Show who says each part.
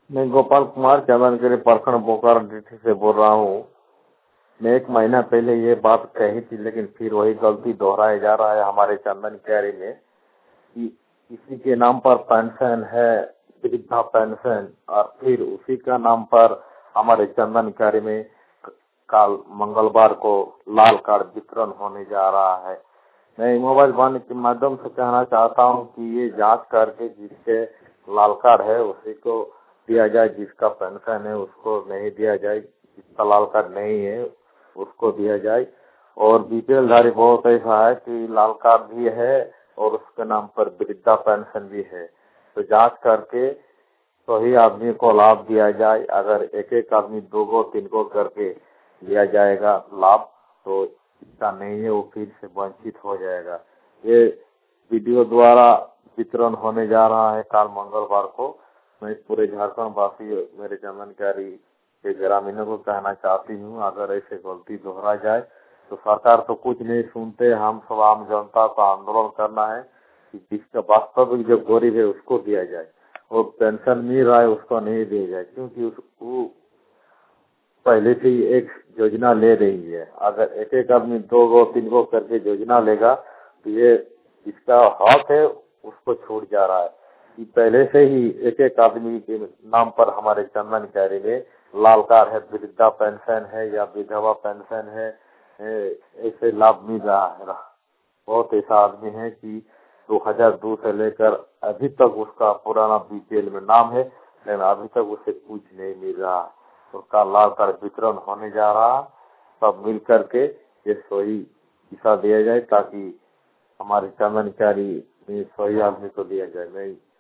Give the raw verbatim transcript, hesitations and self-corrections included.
Speaker 1: मैं गोपाल कुमार चंदनगिरी प्रखंड बोकारो डिस्ट्रिक्ट से बोल रहा हूँ। मैं एक महीना पहले ये बात कही थी, लेकिन फिर वही गलती दोहराया जा रहा है हमारे चंदनगिरी में कि किसी के नाम पर पेंशन है, वृद्धा पेंशन, और फिर उसी का नाम पर हमारे चंदनगिरी में कल मंगलवार को लाल कार्ड वितरण होने जा रहा है। मैं मोबाइल वाणी के माध्यम से कहना चाहता हूँ कि ये जांच करके जिसके लाल कार्ड है उसी को दिया जाए, जिसका पेंशन है उसको नहीं दिया जाए, जिसका लाल कार्ड नहीं है उसको दिया जाए। और बीपीएल धारी बहुत ऐसा है कि लाल कार्ड भी है और उसके नाम पर वृद्धा पेंशन भी है, तो जांच करके सही तो आदमी को लाभ दिया जाए। अगर एक एक आदमी दो गो तीन गो करके दिया जाएगा लाभ, तो इसका नहीं है वो फिर से वंचित हो जाएगा। ये वीडियो द्वारा वितरण होने जा रहा है कल मंगलवार को। मैं पूरे झारखंड वासी मेरे चंदनगिरी के ग्रामीणों को कहना चाहती हूँ, अगर ऐसे गलती दोहरा जाए तो सरकार तो कुछ नहीं सुनते, हम सब आम जनता को आंदोलन करना है कि जिसका वास्तविक जो गरीब है उसको दिया जाए, और पेंशन मिल रहा है उसको नहीं दिया जाए, क्योंकि उसको पहले से ही एक योजना ले रही है। अगर एक एक आदमी दो गो तीन गो करके योजना लेगा तो ये जिसका हक है उसको छूट जा रहा है। कि पहले से ही एक एक आदमी के नाम पर हमारे चंदनगिरी में लाल कार्ड है, वृद्धा पेंशन है या विधवा पेंशन है, ऐसे लाभ मिल रहा है। बहुत ऐसा आदमी है कि दो हज़ार दो से लेकर अभी तक उसका पुराना बीपीएल में नाम है, लेकिन अभी तक उसे कुछ नहीं मिल रहा। उसका लाल कार्ड वितरण होने जा रहा, सब मिल करके ये सही दिशा दिया जाए ताकि हमारे चंदनगिरी में सही आदमी को दिया जाए। मैं